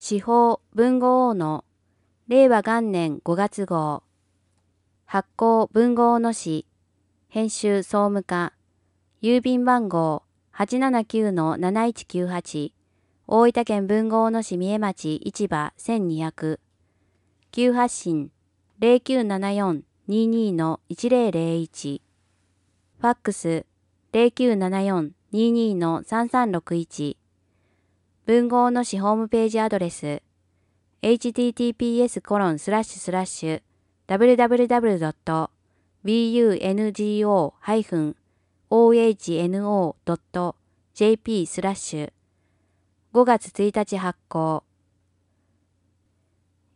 司法文豪王の令和元年5月号。発行文豪の誌。編集総務課。郵便番号 879-7198。大分県文豪の市三重町市場1200。急発信 0974-22-1001。ファックス 0974-22-3361。文豪の市ホームページアドレス https://www.bungo-ohno.jp/5 月1日発行。